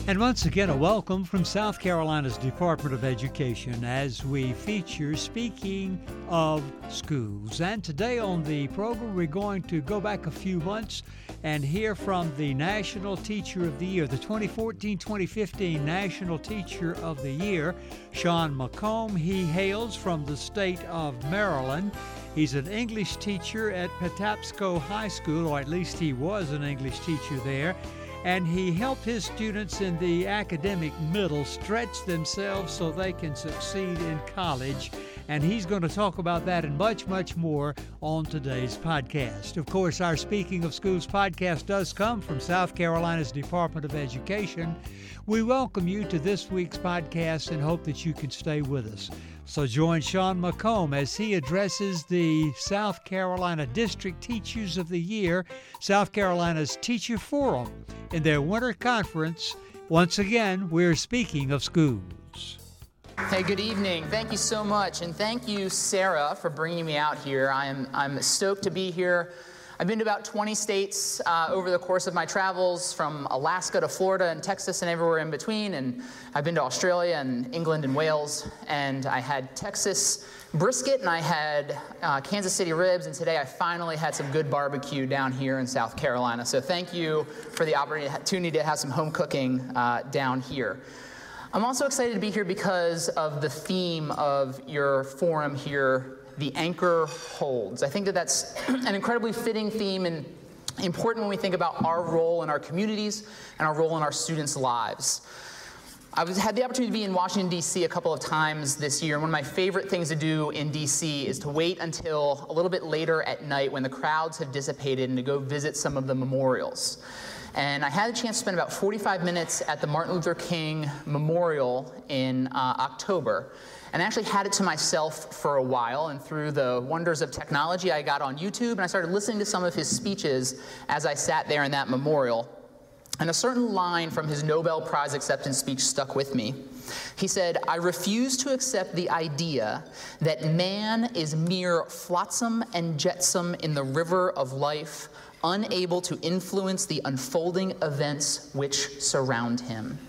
And once again, a welcome from South Carolina's Department of Education as we feature Speaking of Schools. And today on the program, we're going to go back a few months and hear from the National Teacher of the Year, the 2014-2015 National Teacher of the Year, Sean McComb. He hails from the state of Maryland. He's an English teacher at Patapsco High School, or at least he was an English teacher there. And he helped his students in the academic middle stretch themselves so they can succeed in college. And he's going to talk about that and much, much more on today's podcast. Of course, our Speaking of Schools podcast does come from South Carolina's Department of Education. We welcome you to this week's podcast and hope that you can stay with us. So join Sean McComb as he addresses the South Carolina District Teachers of the Year, South Carolina's Teacher Forum, in their winter conference. Once again, we're speaking of schools. Hey, good evening. Thank you so much, and thank you, Sarah, for bringing me out here. I'm stoked to be here. I've been to about 20 states over the course of my travels, from Alaska to Florida and Texas and everywhere in between, and I've been to Australia and England and Wales, and I had Texas brisket, and I had Kansas City ribs, and today I finally had some good barbecue down here in South Carolina. So thank you for the opportunity to have some home cooking down here. I'm also excited to be here because of the theme of your forum here, The Anchor Holds. I think that that's an incredibly fitting theme and important when we think about our role in our communities and our role in our students' lives. I've had the opportunity to be in Washington, D.C. a couple of times this year, and one of my favorite things to do in D.C. is to wait until a little bit later at night when the crowds have dissipated and to go visit some of the memorials. And I had a chance to spend about 45 minutes at the Martin Luther King Memorial in October. And I actually had it to myself for a while, and through the wonders of technology, I got on YouTube and I started listening to some of his speeches as I sat there in that memorial. And a certain line from his Nobel Prize acceptance speech stuck with me. He said, "I refuse to accept the idea that man is mere flotsam and jetsam in the river of life, unable to influence the unfolding events which surround him."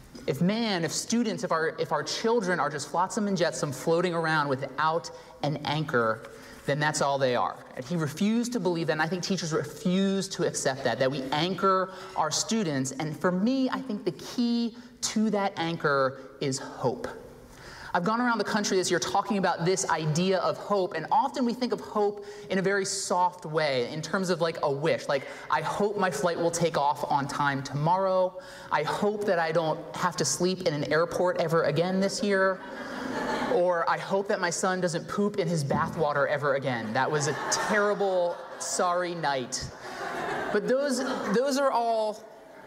If students, if our children are just flotsam and jetsam floating around without an anchor, then that's all they are. And he refused to believe that, and I think teachers refuse to accept that we anchor our students. And for me, I think the key to that anchor is hope. I've gone around the country this year talking about this idea of hope, and often we think of hope in a very soft way, in terms of like a wish. Like, I hope my flight will take off on time tomorrow. I hope that I don't have to sleep in an airport ever again this year. Or I hope that my son doesn't poop in his bathwater ever again. That was a terrible, sorry night. But those are all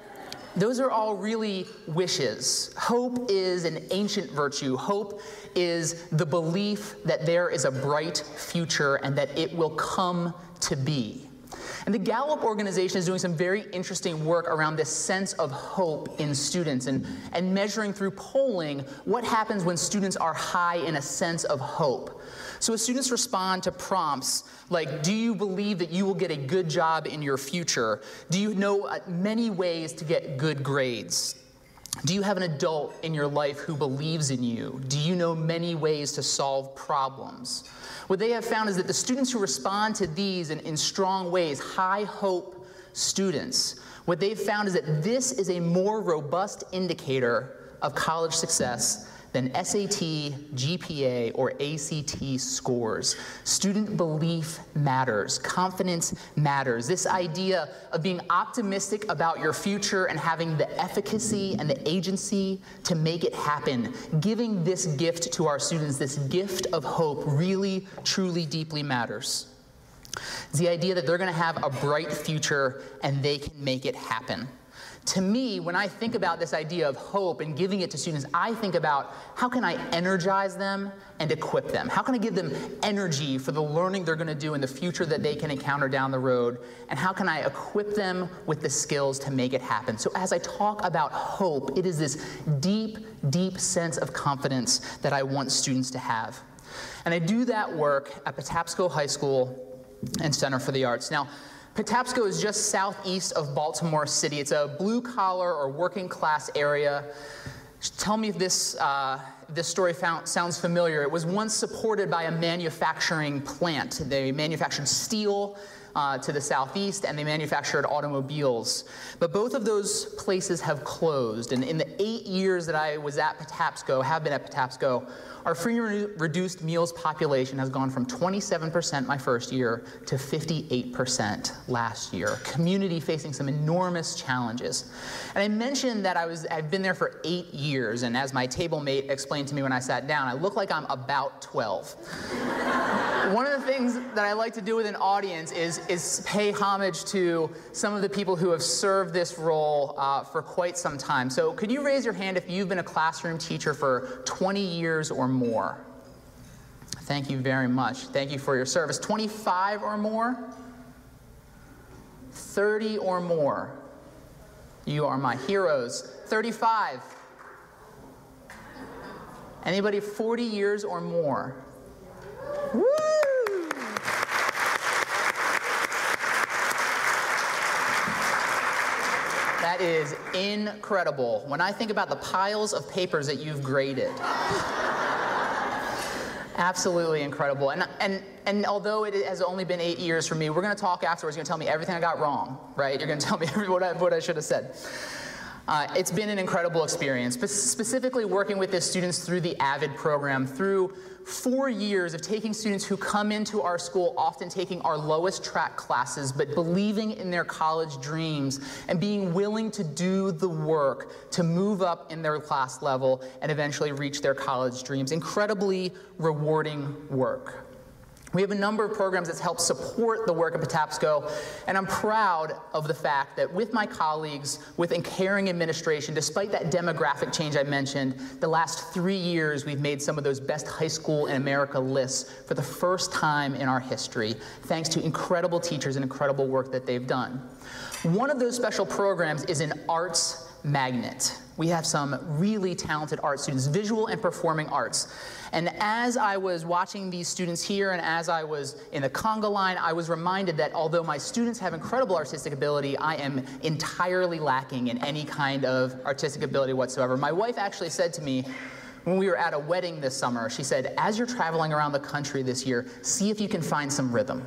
really wishes. Hope is an ancient virtue. Hope is the belief that there is a bright future and that it will come to be. And the Gallup organization is doing some very interesting work around this sense of hope in students and measuring through polling what happens when students are high in a sense of hope. So as students respond to prompts like, do you believe that you will get a good job in your future? Do you know many ways to get good grades? Do you have an adult in your life who believes in you? Do you know many ways to solve problems? What they have found is that the students who respond to these in strong ways, high hope students, what they've found is that this is a more robust indicator of college success than SAT, GPA, or ACT scores. Student belief matters. Confidence matters. This idea of being optimistic about your future and having the efficacy and the agency to make it happen, giving this gift to our students, this gift of hope, really, truly, deeply matters. It's the idea that they're going to have a bright future and they can make it happen. To me, when I think about this idea of hope and giving it to students, I think about how can I energize them and equip them? How can I give them energy for the learning they're going to do in the future that they can encounter down the road? And how can I equip them with the skills to make it happen? So as I talk about hope, it is this deep, deep sense of confidence that I want students to have. And I do that work at Patapsco High School and Center for the Arts. Now, Patapsco is just southeast of Baltimore City. It's a blue-collar or working-class area. Tell me if this story sounds familiar. It was once supported by a manufacturing plant. They manufactured steel to the southeast, and they manufactured automobiles. But both of those places have closed. And in the 8 years that I was at Patapsco, have been at Patapsco, our free and reduced meals population has gone from 27% my first year to 58% last year. Community facing some enormous challenges. And I mentioned that I've been there for 8 years, and as my table mate explained to me when I sat down, I look like I'm about 12. One of the things that I like to do with an audience is pay homage to some of the people who have served this role for quite some time. So could you raise your hand if you've been a classroom teacher for 20 years or more? Thank you very much. Thank you for your service. 25 or more? 30 or more? You are my heroes. 35? Anybody 40 years or more? Woo! That is incredible. When I think about the piles of papers that you've graded. Absolutely incredible. And although it has only been 8 years for me, we're going to talk afterwards. You're going to tell me everything I got wrong, right? You're going to tell me what I should have said. It's been an incredible experience, specifically working with the students through the AVID program, through 4 years of taking students who come into our school, often taking our lowest track classes, but believing in their college dreams and being willing to do the work to move up in their class level and eventually reach their college dreams. Incredibly rewarding work. We have a number of programs that help support the work of Patapsco, and I'm proud of the fact that with my colleagues, with a caring administration, despite that demographic change I mentioned, the last 3 years we've made some of those best high school in America lists for the first time in our history, thanks to incredible teachers and incredible work that they've done. One of those special programs is an arts magnet. We have some really talented art students, visual and performing arts. And as I was watching these students here and as I was in the conga line, I was reminded that although my students have incredible artistic ability, I am entirely lacking in any kind of artistic ability whatsoever. My wife actually said to me when we were at a wedding this summer, she said, as you're traveling around the country this year, see if you can find some rhythm.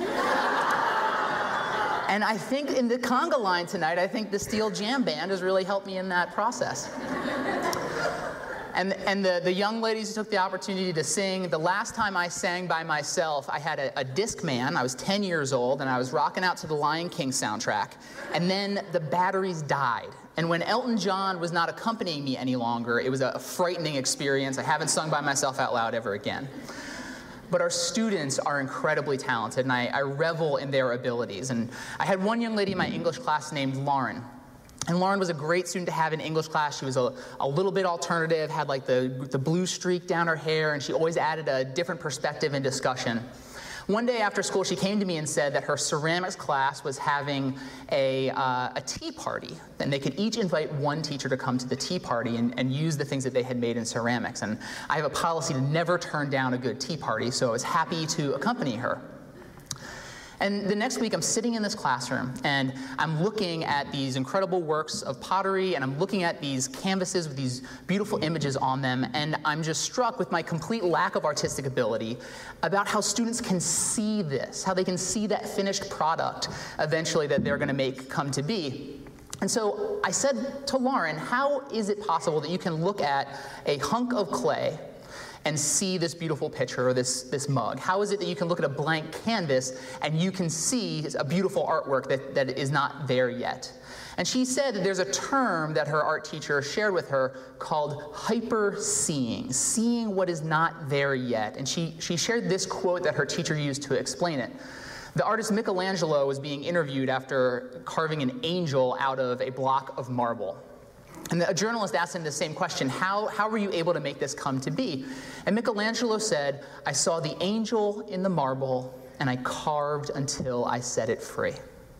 And I think in the conga line tonight, I think the Steel Jam Band has really helped me in that process. And the young ladies who took the opportunity to sing, the last time I sang by myself, I had a Discman. I was 10 years old, and I was rocking out to the Lion King soundtrack. And then the batteries died. And when Elton John was not accompanying me any longer, it was a frightening experience. I haven't sung by myself out loud ever again. But our students are incredibly talented, and I revel in their abilities. And I had one young lady in my English class named Lauren. And Lauren was a great student to have in English class. She was a little bit alternative, had like the blue streak down her hair, and she always added a different perspective and discussion. One day after school, she came to me and said that her ceramics class was having a tea party, and they could each invite one teacher to come to the tea party and use the things that they had made in ceramics. And I have a policy to never turn down a good tea party, so I was happy to accompany her. And the next week, I'm sitting in this classroom, and I'm looking at these incredible works of pottery, and I'm looking at these canvases with these beautiful images on them, and I'm just struck with my complete lack of artistic ability about how students can see this, how they can see that finished product eventually that they're going to make come to be. And so I said to Lauren, how is it possible that you can look at a hunk of clay and see this beautiful picture or this mug? How is it that you can look at a blank canvas and you can see a beautiful artwork that is not there yet? And she said that there's a term that her art teacher shared with her called hyper-seeing, seeing what is not there yet. And she shared this quote that her teacher used to explain it. The artist Michelangelo was being interviewed after carving an angel out of a block of marble. And a journalist asked him the same question, how were you able to make this come to be? And Michelangelo said, I saw the angel in the marble, and I carved until I set it free.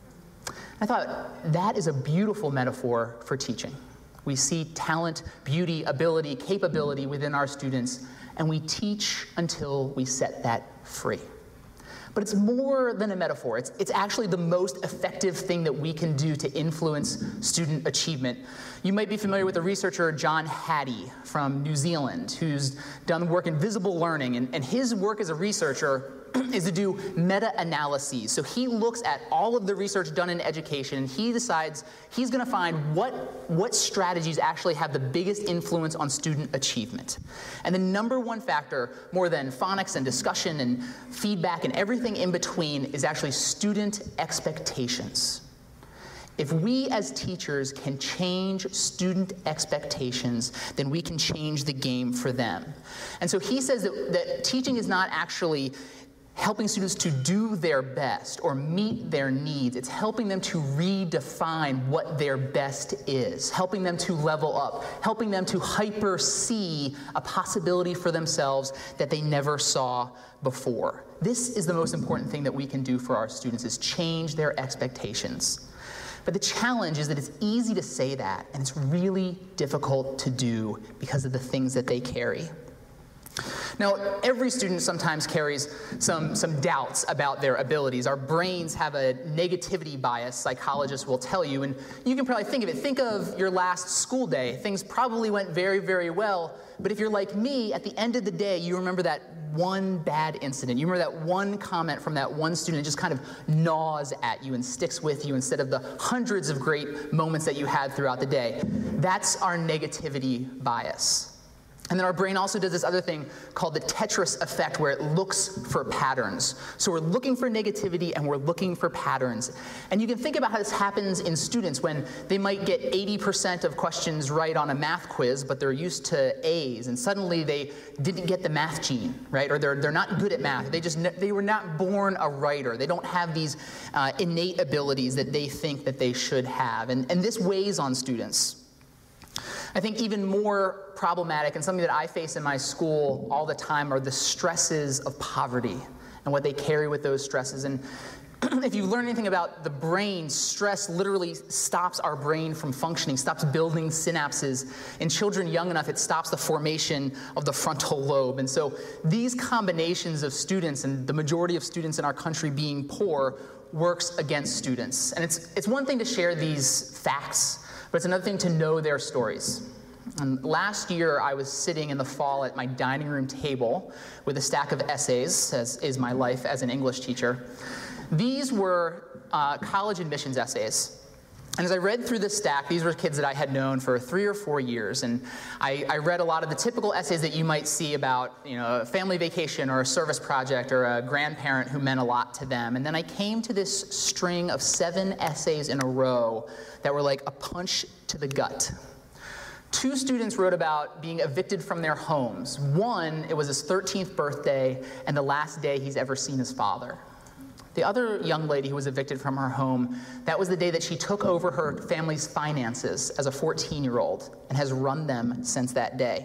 I thought, that is a beautiful metaphor for teaching. We see talent, beauty, ability, capability within our students, and we teach until we set that free. But it's more than a metaphor. It's actually the most effective thing that we can do to influence student achievement. You might be familiar with the researcher John Hattie from New Zealand, who's done work in visible learning, and his work as a researcher is to do meta-analyses. So he looks at all of the research done in education, and he decides he's going to find what strategies actually have the biggest influence on student achievement. And the number one factor, more than phonics and discussion and feedback and everything in between, is actually student expectations. If we as teachers can change student expectations, then we can change the game for them. And so he says that teaching is not actually helping students to do their best or meet their needs. It's helping them to redefine what their best is, helping them to level up, helping them to hyper-see a possibility for themselves that they never saw before. This is the most important thing that we can do for our students, is change their expectations. But the challenge is that it's easy to say that, and it's really difficult to do because of the things that they carry. Now, every student sometimes carries some doubts about their abilities. Our brains have a negativity bias, psychologists will tell you, and you can probably think of it. Think of your last school day. Things probably went very, very well, but if you're like me, at the end of the day, you remember that one bad incident. You remember that one comment from that one student that just kind of gnaws at you and sticks with you instead of the hundreds of great moments that you had throughout the day. That's our negativity bias. And then our brain also does this other thing called the Tetris effect, where it looks for patterns. So we're looking for negativity and we're looking for patterns. And you can think about how this happens in students when they might get 80% of questions right on a math quiz, but they're used to A's, and suddenly they didn't get the math gene, right? Or they're not good at math. They were not born a writer. They don't have these innate abilities that they think that they should have. And this weighs on students. I think even more problematic, and something that I face in my school all the time, are the stresses of poverty and what they carry with those stresses. And if you learn anything about the brain, stress literally stops our brain from functioning, stops building synapses. In children young enough, it stops the formation of the frontal lobe. And so these combinations of students, and the majority of students in our country being poor, works against students. And it's one thing to share these facts, but it's another thing to know their stories. And last year, I was sitting in the fall at my dining room table with a stack of essays, as is my life as an English teacher. These were college admissions essays. And as I read through this stack, these were kids that I had known for 3 or 4 years. And I read a lot of the typical essays that you might see about, a family vacation or a service project or a grandparent who meant a lot to them. And then I came to this string of 7 essays in a row that were like a punch to the gut. 2 students wrote about being evicted from their homes. One, it was his 13th birthday and the last day he's ever seen his father. The other young lady who was evicted from her home, that was the day that she took over her family's finances as a 14-year-old and has run them since that day.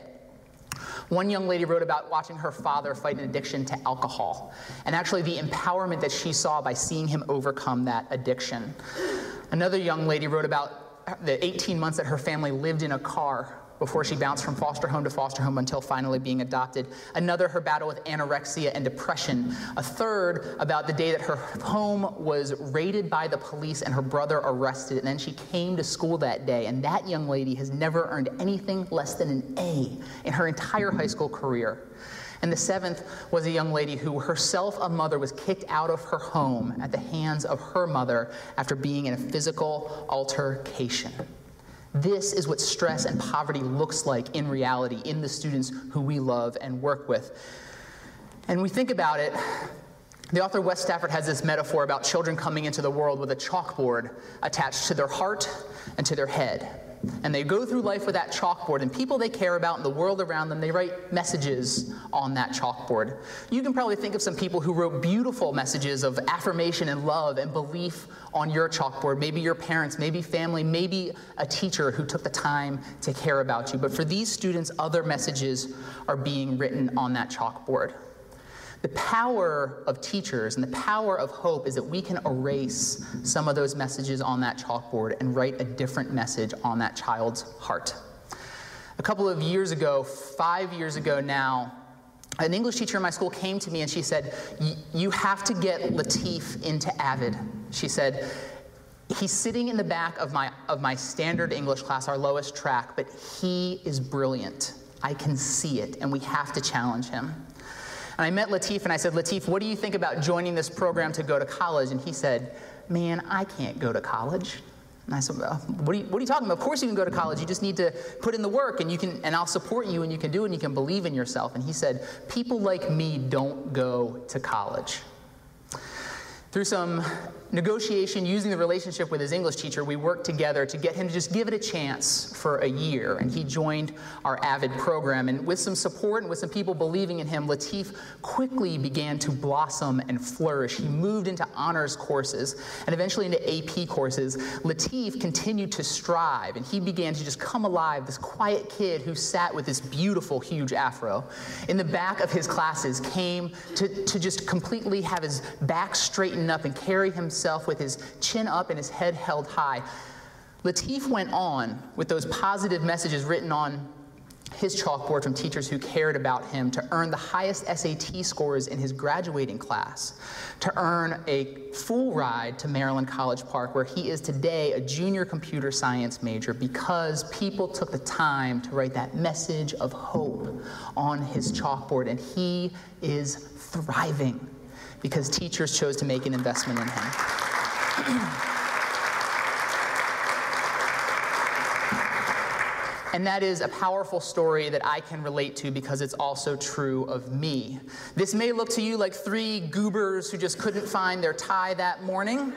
One young lady wrote about watching her father fight an addiction to alcohol, and actually the empowerment that she saw by seeing him overcome that addiction. Another young lady wrote about the 18 months that her family lived in a car before she bounced from foster home to foster home until finally being adopted. Another, her battle with anorexia and depression. A third, about the day that her home was raided by the police and her brother arrested, and then she came to school that day, and that young lady has never earned anything less than an A in her entire high school career. And the 7th was a young lady who herself, a mother, was kicked out of her home at the hands of her mother after being in a physical altercation. This is what stress and poverty looks like in reality in the students who we love and work with. And we think about it, the author Wes Stafford has this metaphor about children coming into the world with a chalkboard attached to their heart and to their head. And they go through life with that chalkboard, and people they care about and the world around them, they write messages on that chalkboard. You can probably think of some people who wrote beautiful messages of affirmation and love and belief on your chalkboard. Maybe your parents, maybe family, maybe a teacher who took the time to care about you. But for these students, other messages are being written on that chalkboard. The power of teachers and the power of hope is that we can erase some of those messages on that chalkboard and write a different message on that child's heart. A couple of years ago, 5 years ago now, an English teacher in my school came to me and she said, you have to get Latif into Avid. She said, he's sitting in the back of my standard English class, our lowest track, but he is brilliant. I can see it, and we have to challenge him. And I met Latif, and I said, Latif, what do you think about joining this program to go to college? And he said, man, I can't go to college. And I said, well, what are you talking about? Of course you can go to college. You just need to put in the work, and I'll support you, and you can do it, and you can believe in yourself. And he said, people like me don't go to college. Through some negotiation, using the relationship with his English teacher, we worked together to get him to just give it a chance for a year. And he joined our Avid program. And with some support and with some people believing in him, Latif quickly began to blossom and flourish. He moved into honors courses and eventually into AP courses. Latif continued to strive, and he began to just come alive, this quiet kid who sat with this beautiful, huge afro in the back of his classes, came to just completely have his back straightened up and carry himself with his chin up and his head held high. Latif went on with those positive messages written on his chalkboard from teachers who cared about him to earn the highest SAT scores in his graduating class, to earn a full ride to Maryland College Park, where he is today a junior computer science major because people took the time to write that message of hope on his chalkboard, and he is thriving because teachers chose to make an investment in him. And that is a powerful story that I can relate to because it's also true of me. This may look to you like three goobers who just couldn't find their tie that morning.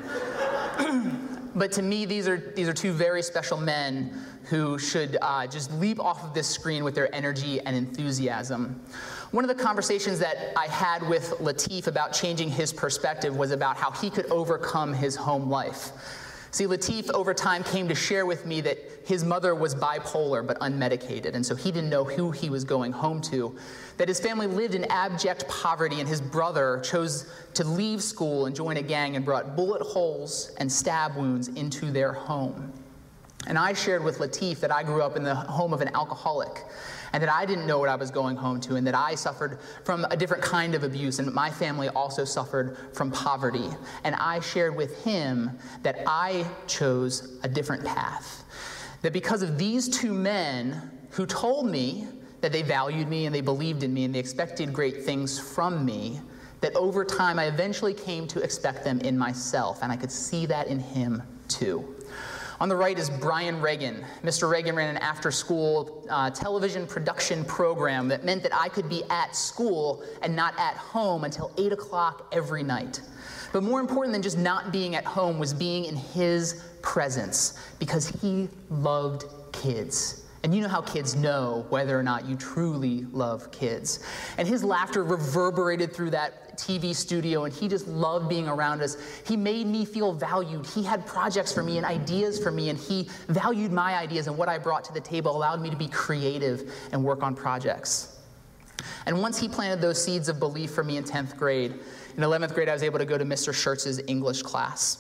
But to me, these are two very special men who should just leap off of this screen with their energy and enthusiasm. One of the conversations that I had with Latif about changing his perspective was about how he could overcome his home life. See, Latif over time came to share with me that his mother was bipolar but unmedicated, and so he didn't know who he was going home to, that his family lived in abject poverty, and his brother chose to leave school and join a gang and brought bullet holes and stab wounds into their home. And I shared with Latif that I grew up in the home of an alcoholic, and that I didn't know what I was going home to, and that I suffered from a different kind of abuse, and my family also suffered from poverty. And I shared with him that I chose a different path. That because of these two men who told me that they valued me and they believed in me and they expected great things from me, that over time I eventually came to expect them in myself, and I could see that in him too. On the right is Brian Reagan. Mr. Reagan ran an after-school television production program that meant that I could be at school and not at home until 8 o'clock every night. But more important than just not being at home was being in his presence, because he loved kids. And you know how kids know whether or not you truly love kids. And his laughter reverberated through that TV studio, and he just loved being around us. He made me feel valued. He had projects for me and ideas for me, and he valued my ideas, and what I brought to the table allowed me to be creative and work on projects. And once he planted those seeds of belief for me in 10th grade, in 11th grade I was able to go to Mr. Schertz's English class.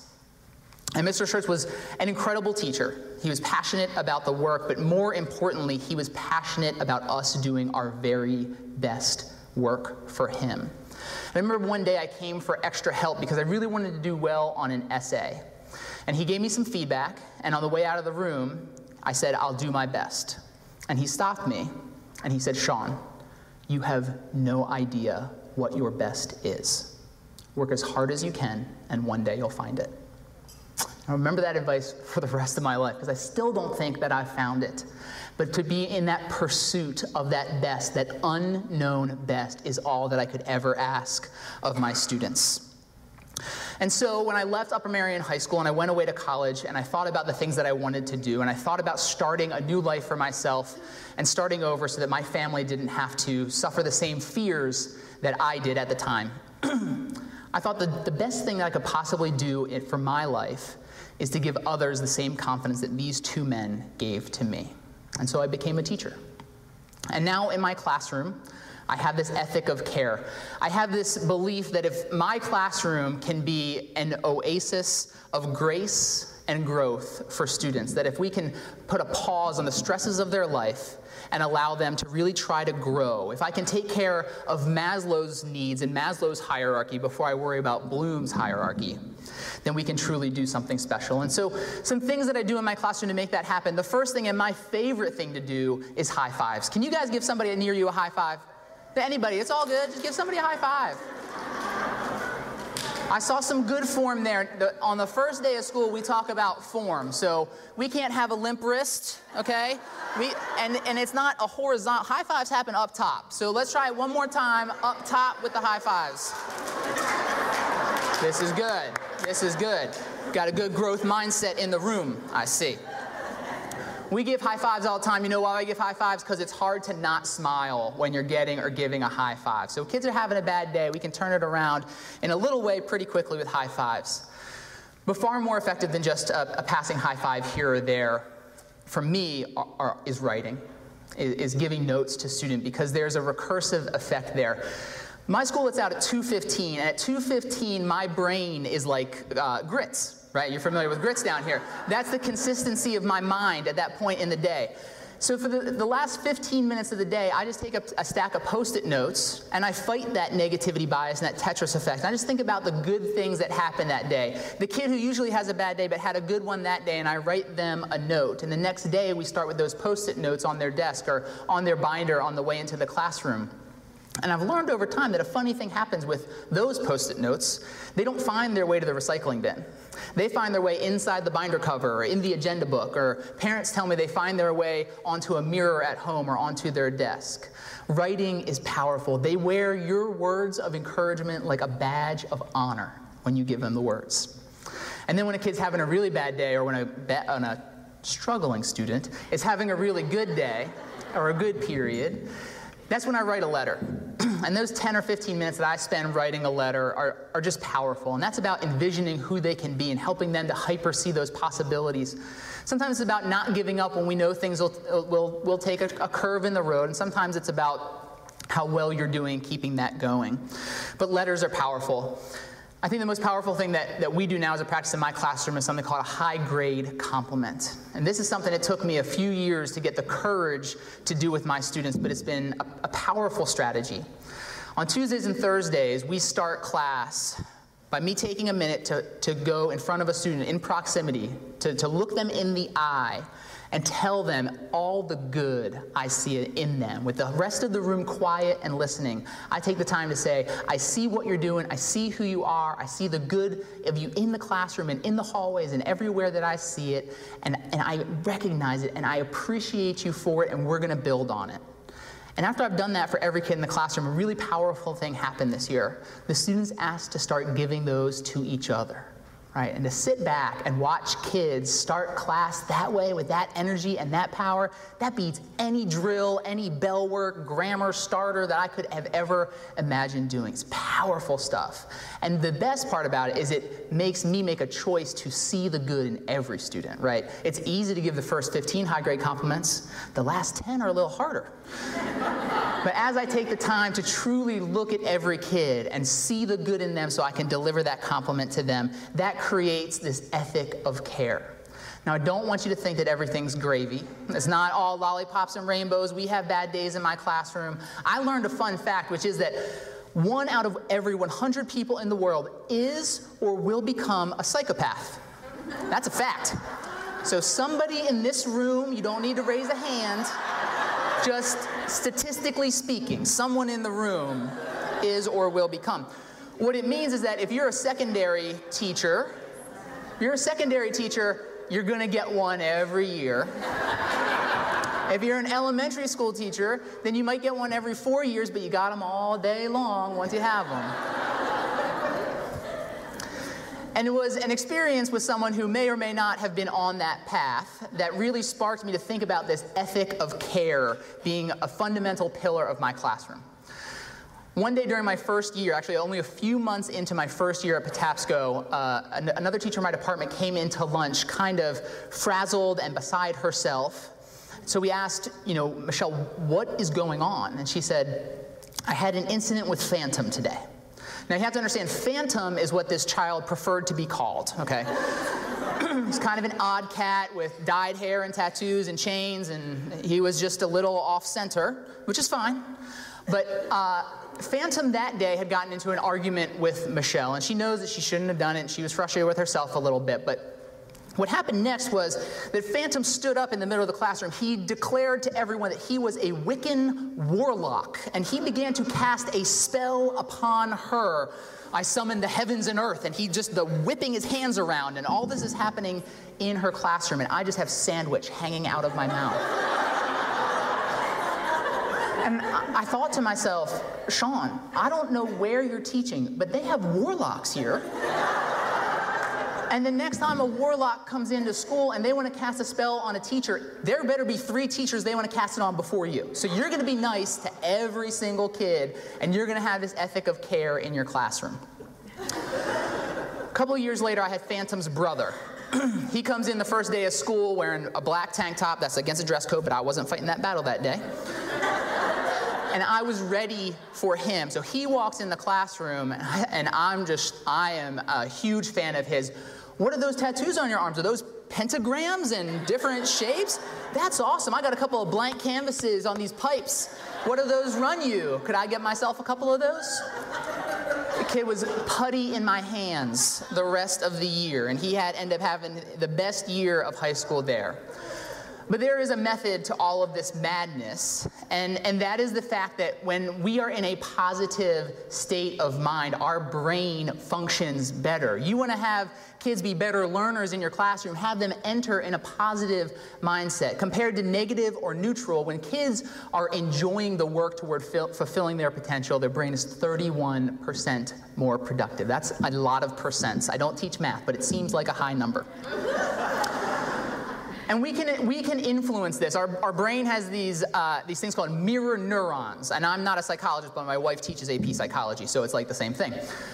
And Mr. Schertz was an incredible teacher. He was passionate about the work, but more importantly, he was passionate about us doing our very best work for him. I remember one day I came for extra help because I really wanted to do well on an essay. And he gave me some feedback, and on the way out of the room, I said, I'll do my best. And he stopped me, and he said, Sean, you have no idea what your best is. Work as hard as you can, and one day you'll find it. I remember that advice for the rest of my life, because I still don't think that I found it. But to be in that pursuit of that best, that unknown best, is all that I could ever ask of my students. And so when I left Upper Merion High School and I went away to college, and I thought about the things that I wanted to do, and I thought about starting a new life for myself and starting over so that my family didn't have to suffer the same fears that I did at the time, I thought that the best thing that I could possibly do for my life is to give others the same confidence that these two men gave to me. And so I became a teacher. And now in my classroom, I have this ethic of care. I have this belief that if my classroom can be an oasis of grace and growth for students, that if we can put a pause on the stresses of their life and allow them to really try to grow, if I can take care of Maslow's needs and Maslow's hierarchy before I worry about Bloom's hierarchy, then we can truly do something special. And so some things that I do in my classroom to make that happen. The first thing and my favorite thing to do is high fives. Can you guys give somebody near you a high five? Anybody, it's all good. Just give somebody a high five. I saw some good form there. On the first day of school, we talk about form. So we can't have a limp wrist, okay? And it's not a horizontal. High fives happen up top. So let's try it one more time, up top with the high fives. This is good. This is good. Got a good growth mindset in the room, I see. We give high fives all the time. You know why I give high fives? Because it's hard to not smile when you're getting or giving a high five. So if kids are having a bad day, we can turn it around in a little way pretty quickly with high fives. But far more effective than just a passing high five here or there, for me, is writing, is giving notes to students, because there's a recursive effect there. My school lets out at 2:15, and at 2:15, my brain is like grits. Right? You're familiar with grits down here. That's the consistency of my mind at that point in the day. So for the last 15 minutes of the day, I just take a stack of Post-it notes, and I fight that negativity bias and that Tetris effect. And I just think about the good things that happened that day. The kid who usually has a bad day but had a good one that day, and I write them a note. And the next day, we start with those Post-it notes on their desk or on their binder on the way into the classroom. And I've learned over time that a funny thing happens with those Post-it notes. They don't find their way to the recycling bin. They find their way inside the binder cover or in the agenda book, or parents tell me they find their way onto a mirror at home or onto their desk. Writing is powerful. They wear your words of encouragement like a badge of honor when you give them the words. And then when a kid's having a really bad day, or when a struggling student is having a really good day or a good period, that's when I write a letter. And those 10 or 15 minutes that I spend writing a letter are just powerful. And that's about envisioning who they can be and helping them to hyper-see those possibilities. Sometimes it's about not giving up when we know things will take a curve in the road. And sometimes it's about how well you're doing keeping that going. But letters are powerful. I think the most powerful thing that we do now as a practice in my classroom is something called a high-grade compliment. And this is something that took me a few years to get the courage to do with my students, but it's been a powerful strategy. On Tuesdays and Thursdays, we start class by me taking a minute to go in front of a student in proximity, to look them in the eye and tell them all the good I see in them. With the rest of the room quiet and listening, I take the time to say, I see what you're doing, I see who you are, I see the good of you in the classroom and in the hallways and everywhere that I see it, and I recognize it, and I appreciate you for it, and we're going to build on it. And after I've done that for every kid in the classroom, a really powerful thing happened this year. The students asked to start giving those to each other. Right, and to sit back and watch kids start class that way with that energy and that power, that beats any drill, any bell work, grammar starter that I could have ever imagined doing. It's powerful stuff. And the best part about it is it makes me make a choice to see the good in every student, right? It's easy to give the first 15 high-grade compliments. The last 10 are a little harder. But as I take the time to truly look at every kid and see the good in them so I can deliver that compliment to them, that creates this ethic of care. Now, I don't want you to think that everything's gravy. It's not all lollipops and rainbows. We have bad days in my classroom. I learned a fun fact, which is that 1 out of every 100 people in the world is or will become a psychopath. That's a fact. So somebody in this room, you don't need to raise a hand, just statistically speaking, someone in the room is or will become. What it means is that if you're a secondary teacher, you're going to get one every year. If you're an elementary school teacher, then you might get one every 4 years, but you got them all day long once you have them. And it was an experience with someone who may or may not have been on that path that really sparked me to think about this ethic of care being a fundamental pillar of my classroom. One day during my first year, actually only a few months into my first year at Patapsco, another teacher in my department came into lunch kind of frazzled and beside herself. So we asked, Michelle, what is going on? And she said, I had an incident with Phantom today. Now, you have to understand, Phantom is what this child preferred to be called, okay? He's kind of an odd cat with dyed hair and tattoos and chains, and he was just a little off-center, which is fine. But Phantom that day had gotten into an argument with Michelle, and she knows that she shouldn't have done it, and she was frustrated with herself a little bit. But what happened next was that Phantom stood up in the middle of the classroom. He declared to everyone that he was a Wiccan warlock, and he began to cast a spell upon her. I summoned the heavens and earth, and he just whipping his hands around, and all this is happening in her classroom, and I just have sandwich hanging out of my mouth. And I thought to myself, Sean, I don't know where you're teaching, but they have warlocks here. And the next time a warlock comes into school and they want to cast a spell on a teacher, there better be 3 teachers they want to cast it on before you. So you're going to be nice to every single kid, and you're going to have this ethic of care in your classroom. A couple of years later, I had Phantom's brother. He comes in the first day of school wearing a black tank top. That's against the dress code, but I wasn't fighting that battle that day. And I was ready for him. So he walks in the classroom, and I am a huge fan of his. What are those tattoos on your arms? Are those pentagrams in different shapes? That's awesome. I got a couple of blank canvases on these pipes. What do those run you? Could I get myself a couple of those? The kid was putty in my hands the rest of the year, and he ended up having the best year of high school there. But there is a method to all of this madness, and that is the fact that when we are in a positive state of mind, our brain functions better. You want to have kids be better learners in your classroom, have them enter in a positive mindset. Compared to negative or neutral, when kids are enjoying the work toward fulfilling their potential, their brain is 31% more productive. That's a lot of percents. I don't teach math, but it seems like a high number. And we can influence this. Our brain has these things called mirror neurons. And I'm not a psychologist, but my wife teaches AP psychology, so it's like the same thing.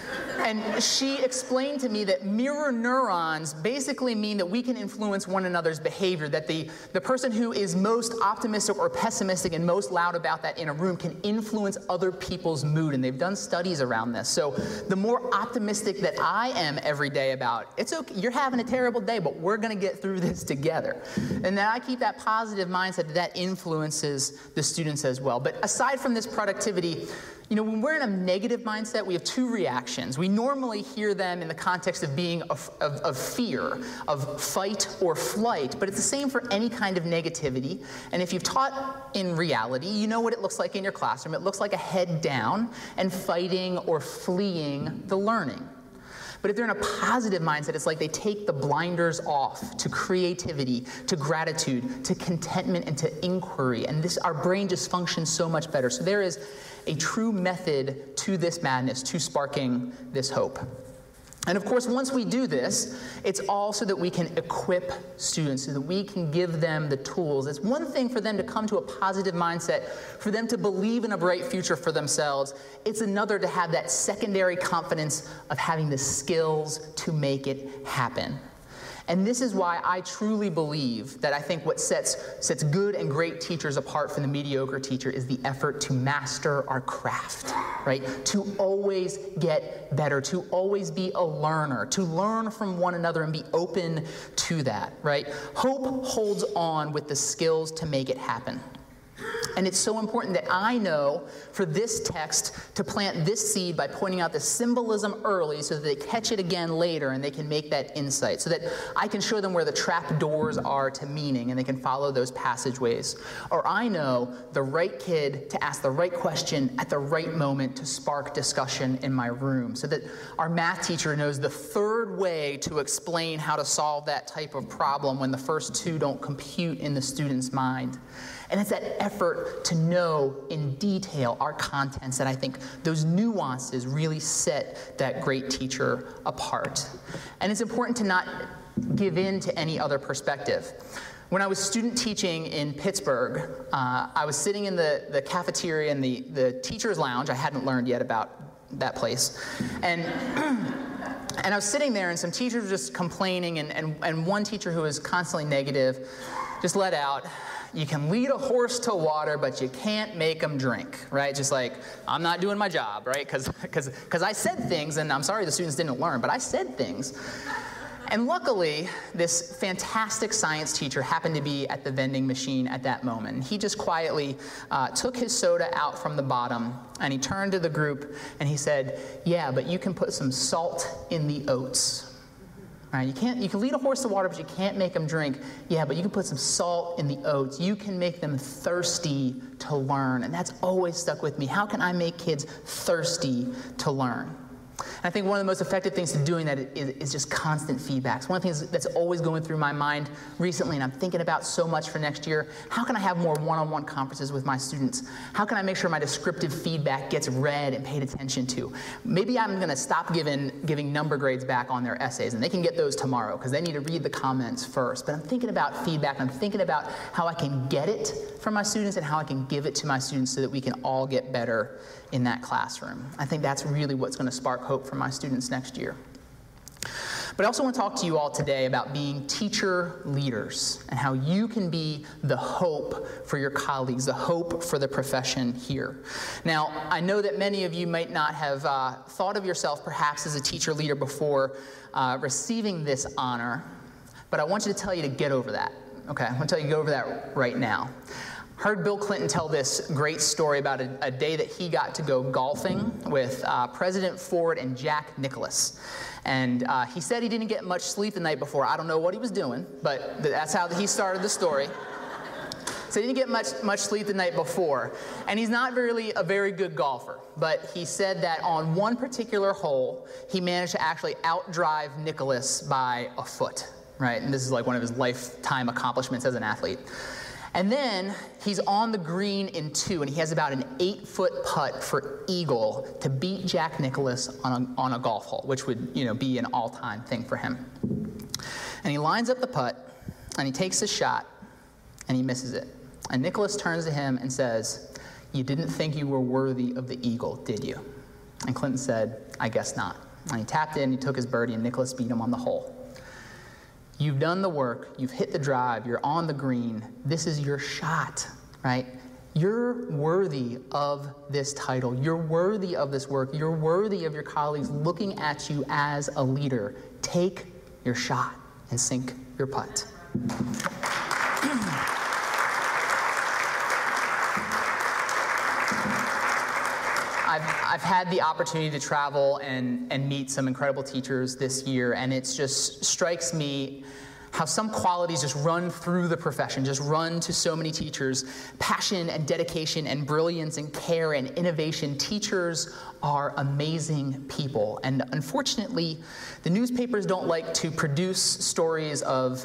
And she explained to me that mirror neurons basically mean that we can influence one another's behavior, that the person who is most optimistic or pessimistic and most loud about that in a room can influence other people's mood. And they've done studies around this. So the more optimistic that I am every day about, it's okay, you're having a terrible day, but we're going to get through this together. And then I keep that positive mindset that influences the students as well. But aside from this productivity, when we're in a negative mindset, we have 2 reactions. We normally hear them in the context of being of fear, of fight or flight, but it's the same for any kind of negativity. And if you've taught in reality, you know what it looks like in your classroom. It looks like a head down and fighting or fleeing the learning. But if they're in a positive mindset, it's like they take the blinders off to creativity, to gratitude, to contentment, and to inquiry. And our brain just functions so much better. So there is a true method to this madness, to sparking this hope. And of course, once we do this, it's all so that we can equip students, so that we can give them the tools. It's one thing for them to come to a positive mindset, for them to believe in a bright future for themselves. It's another to have that secondary confidence of having the skills to make it happen. And this is why I truly believe that I think what sets good and great teachers apart from the mediocre teacher is the effort to master our craft, right? To always get better, to always be a learner, to learn from one another and be open to that, right? Hope holds on with the skills to make it happen. And it's so important that I know for this text to plant this seed by pointing out the symbolism early so that they catch it again later and they can make that insight, so that I can show them where the trap doors are to meaning and they can follow those passageways. Or I know the right kid to ask the right question at the right moment to spark discussion in my room, so that our math teacher knows the third way to explain how to solve that type of problem when the first 2 don't compute in the student's mind. And it's that effort to know in detail our contents that I think those nuances really set that great teacher apart. And it's important to not give in to any other perspective. When I was student teaching in Pittsburgh, I was sitting in the cafeteria in the teacher's lounge. I hadn't learned yet about that place. And I was sitting there, and some teachers were just complaining, and one teacher who was constantly negative just let out, "You can lead a horse to water, but you can't make them drink," right? Just like, I'm not doing my job, right? Because I said things, and I'm sorry the students didn't learn, but I said things. And luckily, this fantastic science teacher happened to be at the vending machine at that moment. He just quietly took his soda out from the bottom, and he turned to the group, and he said, "Yeah, but you can put some salt in the oats." Right? You can lead a horse to water, but you can't make them drink. Yeah, but you can put some salt in the oats. You can make them thirsty to learn. And that's always stuck with me. How can I make kids thirsty to learn? And I think one of the most effective things to doing that is just constant feedbacks. One of the things that's always going through my mind recently, and I'm thinking about so much for next year, how can I have more one-on-one conferences with my students? How can I make sure my descriptive feedback gets read and paid attention to? Maybe I'm going to stop giving number grades back on their essays, and they can get those tomorrow because they need to read the comments first. But I'm thinking about feedback. I'm thinking about how I can get it from my students and how I can give it to my students so that we can all get better in that classroom. I think that's really what's going to spark hope for my students next year. But I also want to talk to you all today about being teacher leaders and how you can be the hope for your colleagues, the hope for the profession here. Now, I know that many of you might not have thought of yourself perhaps as a teacher leader before receiving this honor, but I want you to tell you to get over that. Okay, I want to tell you to get over that right now. Heard Bill Clinton tell this great story about a day that he got to go golfing with President Ford and Jack Nicklaus. And he said he didn't get much sleep the night before. I don't know what he was doing, but that's how he started the story. So he didn't get much sleep the night before. And he's not really a very good golfer. But he said that on one particular hole, he managed to actually outdrive Nicklaus by a foot. Right? And this is like one of his lifetime accomplishments as an athlete. And then he's on the green in 2, and he has about an 8-foot putt for eagle to beat Jack Nicklaus on a golf hole, which would, be an all-time thing for him. And he lines up the putt, and he takes a shot, and he misses it. And Nicklaus turns to him and says, "You didn't think you were worthy of the eagle, did you?" And Clinton said, "I guess not." And he tapped in, he took his birdie, and Nicklaus beat him on the hole. You've done the work, you've hit the drive, you're on the green, this is your shot, right? You're worthy of this title, you're worthy of this work, you're worthy of your colleagues looking at you as a leader. Take your shot and sink your putt. I've had the opportunity to travel and meet some incredible teachers this year, and it just strikes me how some qualities just run through the profession, just run to so many teachers. Passion and dedication and brilliance and care and innovation. Teachers are amazing people, and unfortunately, the newspapers don't like to produce stories of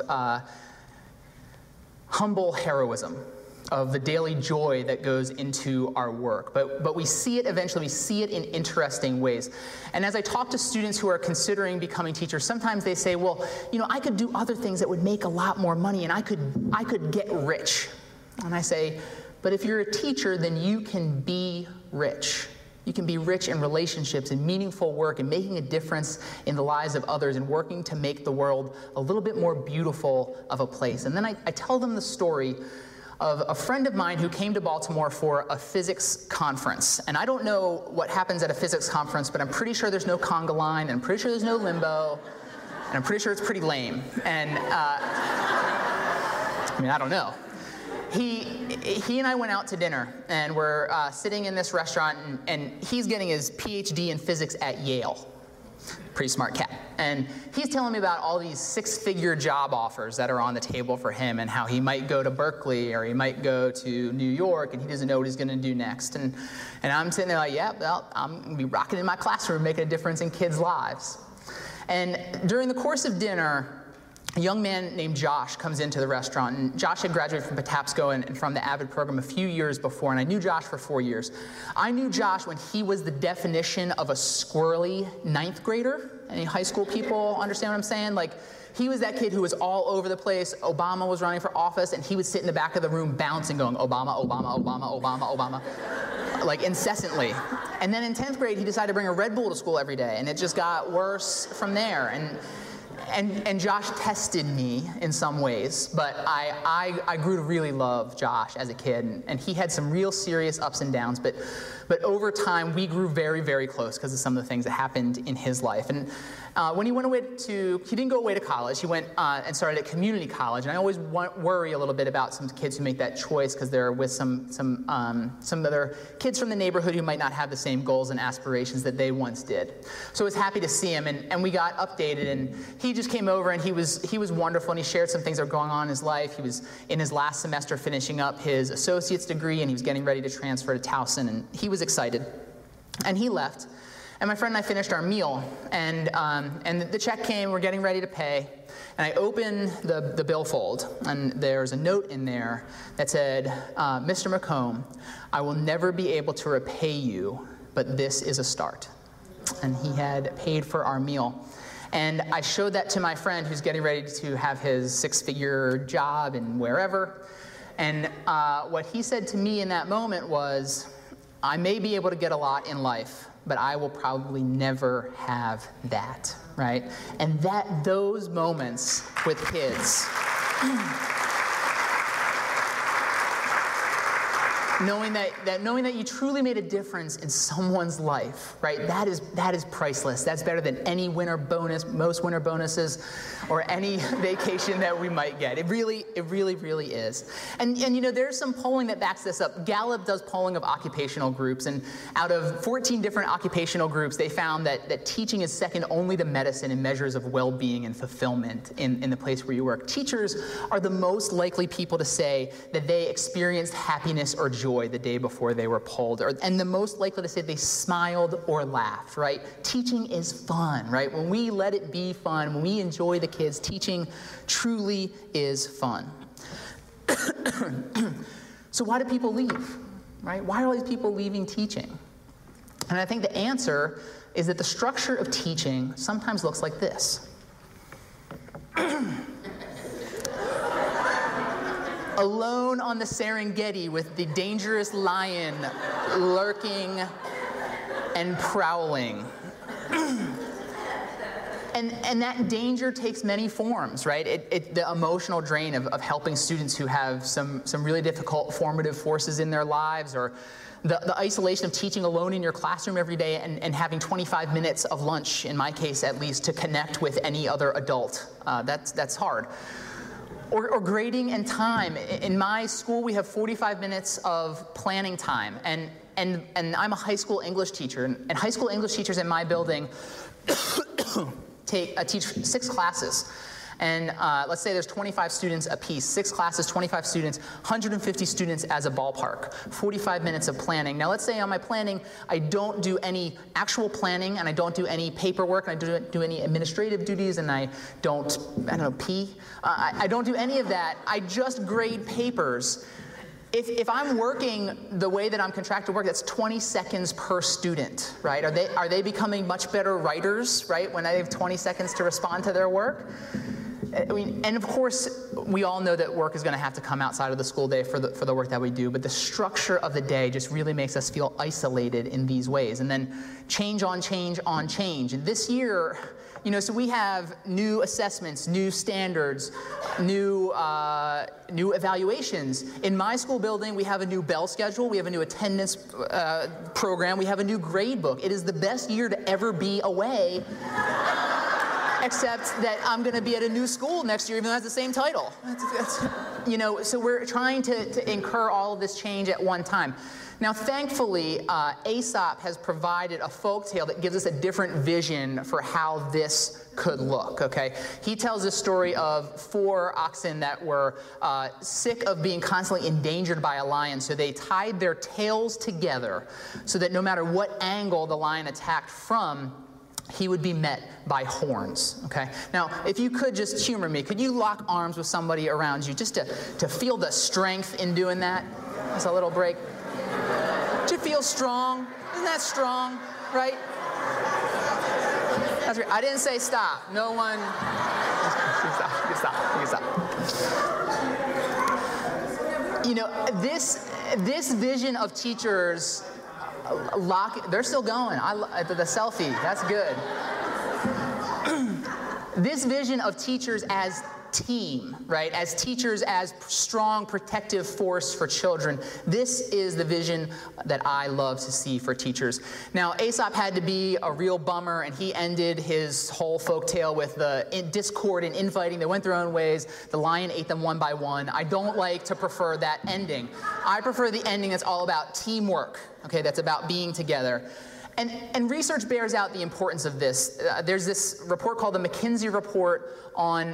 humble heroism, of the daily joy that goes into our work. But we see it eventually, we see it in interesting ways. And as I talk to students who are considering becoming teachers, sometimes they say, well, I could do other things that would make a lot more money, and I could get rich. And I say, but if you're a teacher, then you can be rich. You can be rich in relationships and meaningful work and making a difference in the lives of others and working to make the world a little bit more beautiful of a place. And then I tell them the story of a friend of mine who came to Baltimore for a physics conference. And I don't know what happens at a physics conference, but I'm pretty sure there's no conga line, and I'm pretty sure there's no limbo, and I'm pretty sure it's pretty lame. And I don't know. He and I went out to dinner, and we're sitting in this restaurant, and he's getting his PhD in physics at Yale. Pretty smart cat. And he's telling me about all these 6-figure job offers that are on the table for him, and how he might go to Berkeley or he might go to New York, and he doesn't know what he's going to do next. And I'm sitting there like, yeah, well, I'm going to be rocking in my classroom, making a difference in kids' lives. And during the course of dinner, a young man named Josh comes into the restaurant, and Josh had graduated from Patapsco and from the AVID program a few years before, and I knew Josh for 4 years. I knew Josh when he was the definition of a squirrely 9th grader. Any high school people understand what I'm saying? Like, he was that kid who was all over the place. Obama was running for office, and he would sit in the back of the room bouncing, going, Obama, Obama, Obama, Obama, Obama, like incessantly. And then in 10th grade, he decided to bring a Red Bull to school every day, and it just got worse from there. And Josh tested me in some ways, but I grew to really love Josh as a kid, and he had some real serious ups and downs. But But over time, we grew very, very close because of some of the things that happened in his life. And when he went away he didn't go away to college. He went and started at community college. And I always worry a little bit about some kids who make that choice because they're with some other kids from the neighborhood who might not have the same goals and aspirations that they once did. So I was happy to see him, and we got updated. And he just came over, and he was wonderful, and he shared some things that were going on in his life. He was in his last semester finishing up his associate's degree, and he was getting ready to transfer to Towson, and he was excited. And he left. And my friend and I finished our meal, and the check came. We're getting ready to pay, and I opened the billfold, and there's a note in there that said, "Mr. McComb, I will never be able to repay you, but this is a start." And he had paid for our meal. And I showed that to my friend who's getting ready to have his 6-figure job and wherever. And what he said to me in that moment was, "I may be able to get a lot in life, but I will probably never have that," right? And those moments with kids, knowing that you truly made a difference in someone's life, right? That is priceless. That's better than any winter bonus, most winter bonuses, or any vacation that we might get. It really is. And there's some polling that backs this up. Gallup does polling of occupational groups, and out of 14 different occupational groups, they found that teaching is second only to medicine in measures of well-being and fulfillment in the place where you work. Teachers are the most likely people to say that they experienced happiness or joy the day before they were polled, and the most likely to say they smiled or laughed, right? Teaching is fun, right? When we let it be fun, when we enjoy the kids, teaching truly is fun. So why do people leave, right? Why are all these people leaving teaching? And I think the answer is that the structure of teaching sometimes looks like this. Alone on the Serengeti with the dangerous lion lurking and prowling. And that danger takes many forms, right? The emotional drain of helping students who have some really difficult formative forces in their lives, or the isolation of teaching alone in your classroom every day and having 25 minutes of lunch, in my case at least, to connect with any other adult. That's hard. Or grading and time. In my school, we have 45 minutes of planning time. And I'm a high school English teacher. And high school English teachers in my building teach 6 classes. And let's say there's 25 students apiece, 6 classes, 25 students, 150 students as a ballpark, 45 minutes of planning. Now let's say on my planning, I don't do any actual planning, and I don't do any paperwork, and I don't do any administrative duties, and I don't pee. I don't do any of that. I just grade papers. If I'm working the way that I'm contracted to work, that's 20 seconds per student, right? Are they becoming much better writers, right, when I have 20 seconds to respond to their work? I mean, and of course, we all know that work is going to have to come outside of the school day for the work that we do, but the structure of the day just really makes us feel isolated in these ways. And then change on change on change. And this year, so we have new assessments, new standards, new evaluations. In my school building, we have a new bell schedule, we have a new attendance program, we have a new grade book. It is the best year to ever be away. Except that I'm going to be at a new school next year, even though it has the same title. So we're trying to incur all of this change at one time. Now, thankfully, Aesop has provided a folktale that gives us a different vision for how this could look, okay? He tells a story of 4 oxen that were sick of being constantly endangered by a lion, so they tied their tails together so that no matter what angle the lion attacked from, he would be met by horns, okay? Now, if you could just humor me, could you lock arms with somebody around you just to feel the strength in doing that? Just a little break. Do you feel strong? Isn't that strong, right? That's right. I didn't say stop. No one... Stop. This vision of teachers... They're still going. The selfie, that's good. This vision of teachers as team, right? As teachers, as strong protective force for children. This is the vision that I love to see for teachers. Now, Aesop had to be a real bummer, and he ended his whole folktale with the discord and infighting. They went their own ways. The lion ate them one by one. I don't like to prefer that ending. I prefer the ending that's all about teamwork, okay? That's about being together. And research bears out the importance of this. There's this report called the McKinsey Report on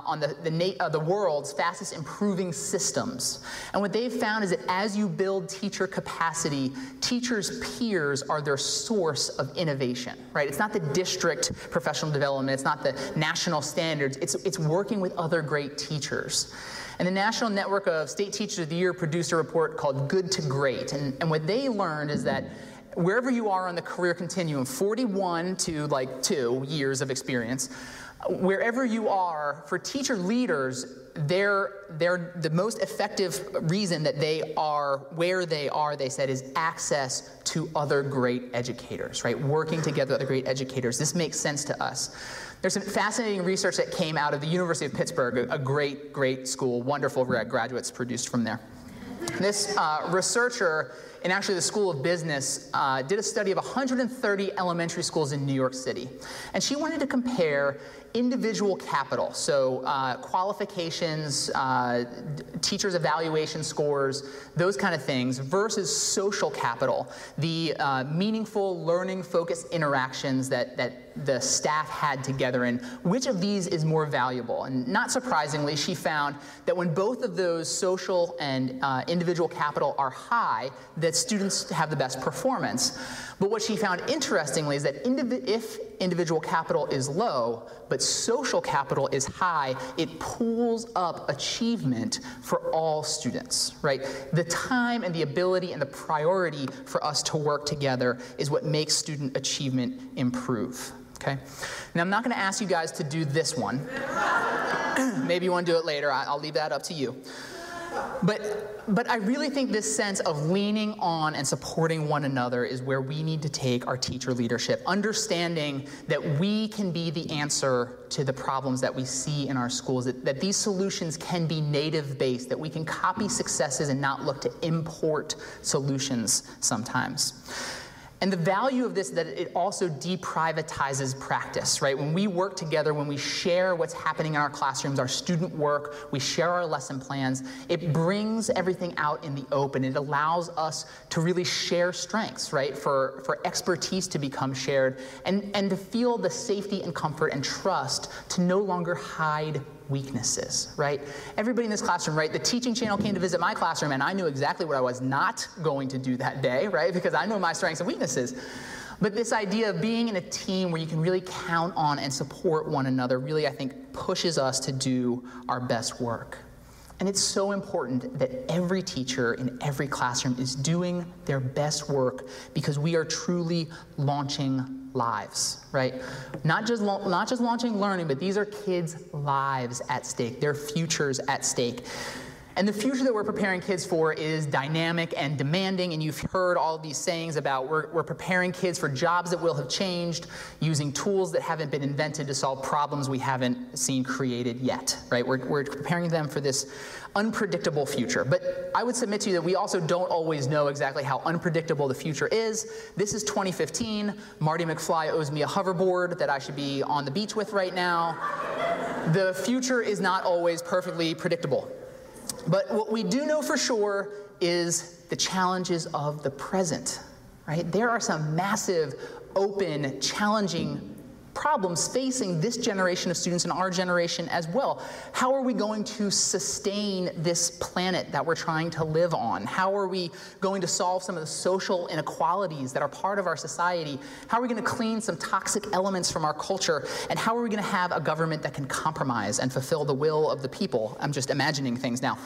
the world's fastest improving systems. And what they've found is that as you build teacher capacity, teachers' peers are their source of innovation, right? It's not the district professional development. It's not the national standards. It's working with other great teachers. And the National Network of State Teachers of the Year produced a report called Good to Great. And what they learned is that wherever you are on the career continuum, 41 to like 2 years of experience, wherever you are, for teacher leaders, they're the most effective reason that they are where they are, they said, is access to other great educators, right? Working together with other great educators. This makes sense to us. There's some fascinating research that came out of the University of Pittsburgh, a great, great school, wonderful graduates produced from there. This researcher in actually the School of Business did a study of 130 elementary schools in New York City. And she wanted to compare individual capital, so qualifications, teachers' evaluation scores, those kind of things, versus social capital, the meaningful, learning-focused interactions that the staff had together, and which of these is more valuable. And not surprisingly, she found that when both of those social and individual capital are high, that students have the best performance. But what she found interestingly is that if individual capital is low, but social capital is high, it pulls up achievement for all students, right? The time and the ability and the priority for us to work together is what makes student achievement improve, okay? Now, I'm not going to ask you guys to do this one. Maybe you want to do it later. I'll leave that up to you. But I really think this sense of leaning on and supporting one another is where we need to take our teacher leadership, understanding that we can be the answer to the problems that we see in our schools, that these solutions can be native-based, that we can copy successes and not look to import solutions sometimes. And the value of this is that it also deprivatizes practice, right? When we work together, when we share what's happening in our classrooms, our student work, we share our lesson plans, it brings everything out in the open. It allows us to really share strengths, right? For expertise to become shared and to feel the safety and comfort and trust to no longer hide weaknesses, right? Everybody in this classroom, right? The teaching channel came to visit my classroom, and I knew exactly what I was not going to do that day, right? Because I know my strengths and weaknesses. But this idea of being in a team where you can really count on and support one another really, I think, pushes us to do our best work. And it's so important that every teacher in every classroom is doing their best work because we are truly launching lives, right? Not just launching learning, but these are kids' lives at stake, their futures at stake. And the future that we're preparing kids for is dynamic and demanding, and you've heard all of these sayings about we're preparing kids for jobs that will have changed, using tools that haven't been invented to solve problems we haven't seen created yet, right? We're preparing them for this unpredictable future. But I would submit to you that we also don't always know exactly how unpredictable the future is. This is 2015. Marty McFly owes me a hoverboard that I should be on the beach with right now. The future is not always perfectly predictable. But what we do know for sure is the challenges of the present, right? There are some massive, open, challenging problems facing this generation of students and our generation as well. How are we going to sustain this planet that we're trying to live on? How are we going to solve some of the social inequalities that are part of our society? How are we going to clean some toxic elements from our culture? And how are we going to have a government that can compromise and fulfill the will of the people? I'm just imagining things now.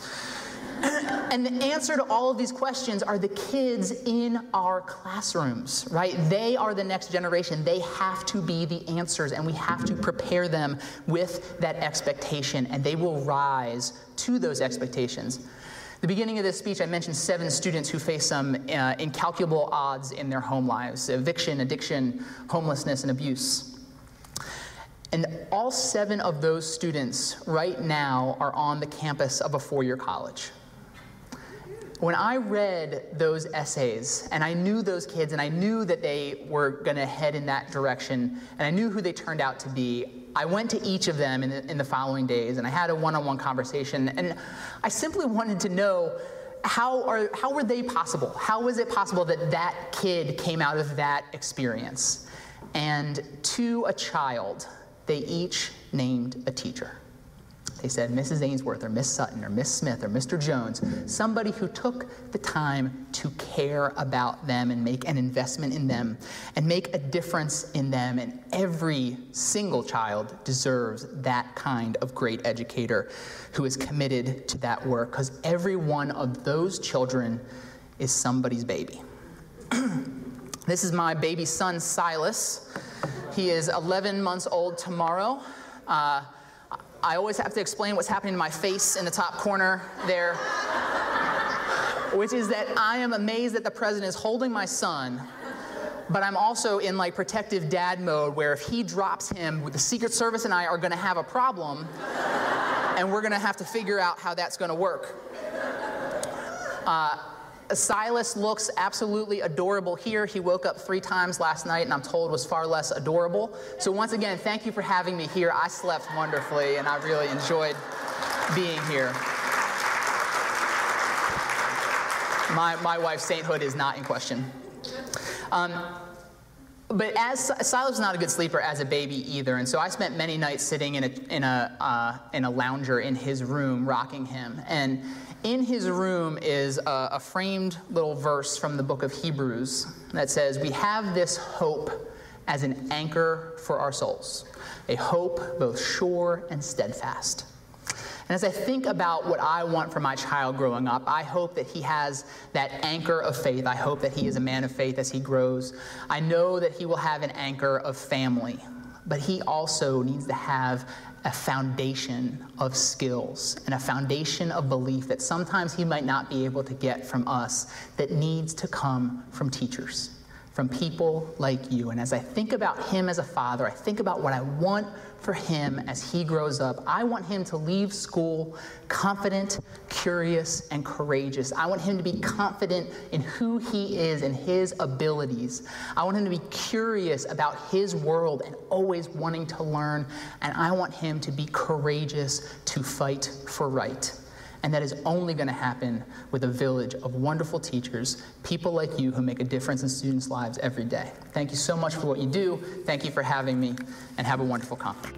And the answer to all of these questions are the kids in our classrooms, right? They are the next generation. They have to be the answers, and we have to prepare them with that expectation, and they will rise to those expectations. At the beginning of this speech, I mentioned 7 students who face some incalculable odds in their home lives: eviction, addiction, homelessness, and abuse. And all 7 of those students right now are on the campus of a 4-year college. When I read those essays, and I knew those kids, and I knew that they were going to head in that direction, and I knew who they turned out to be, I went to each of them in the following days, and I had a one-on-one conversation, and I simply wanted to know, how were they possible? How was it possible that that kid came out of that experience? And to a child, they each named a teacher. They said Mrs. Ainsworth or Miss Sutton or Miss Smith or Mr. Jones, somebody who took the time to care about them and make an investment in them and make a difference in them. And every single child deserves that kind of great educator who is committed to that work, because every one of those children is somebody's baby. This is my baby son, Silas. He is 11 months old tomorrow. I always have to explain what's happening to my face in the top corner there, which is that I am amazed that the president is holding my son, but I'm also in like protective dad mode where if he drops him, the Secret Service and I are going to have a problem, and we're going to have to figure out how that's going to work. Silas looks absolutely adorable here. He woke up 3 times last night and I'm told was far less adorable. So once again, thank you for having me here. I slept wonderfully and I really enjoyed being here. My wife's sainthood is not in question. But as Silas was not a good sleeper as a baby either, and so I spent many nights sitting in a lounger in his room, rocking him. And in his room is a framed little verse from the book of Hebrews that says, "We have this hope as an anchor for our souls, a hope both sure and steadfast." And as I think about what I want for my child growing up, I hope that he has that anchor of faith. I hope that he is a man of faith as he grows. I know that he will have an anchor of family, but he also needs to have a foundation of skills and a foundation of belief that sometimes he might not be able to get from us, that needs to come from teachers, from people like you. And as I think about him as a father, I think about what I want for him as he grows up. I want him to leave school confident, curious, and courageous. I want him to be confident in who he is and his abilities. I want him to be curious about his world and always wanting to learn. And I want him to be courageous to fight for right. And that is only going to happen with a village of wonderful teachers, people like you who make a difference in students' lives every day. Thank you so much for what you do. Thank you for having me, and have a wonderful conference.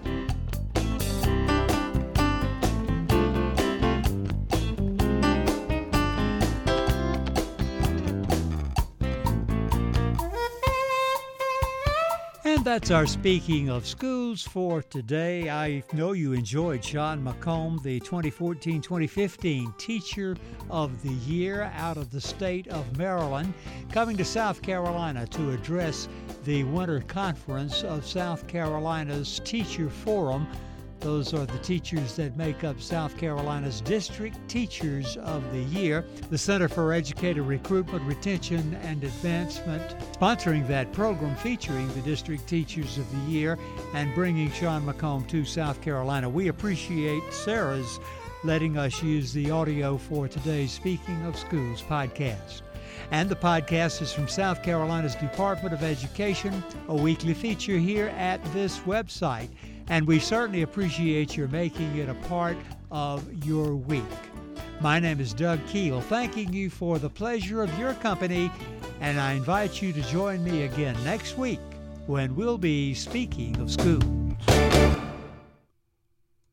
And that's our Speaking of Schools for today. I know you enjoyed Sean McComb, the 2014-2015 Teacher of the Year out of the state of Maryland, coming to South Carolina to address the Winter Conference of South Carolina's Teacher Forum. Those are the teachers that make up South Carolina's District Teachers of the Year. The Center for Educator Recruitment, Retention, and Advancement sponsoring that program, featuring the District Teachers of the Year and bringing Sean McComb to South Carolina. We appreciate Sarah's letting us use the audio for today's Speaking of Schools podcast. And the podcast is from South Carolina's Department of Education, a weekly feature here at this website. And we certainly appreciate your making it a part of your week. My name is Doug Keel, thanking you for the pleasure of your company, and I invite you to join me again next week when we'll be speaking of school.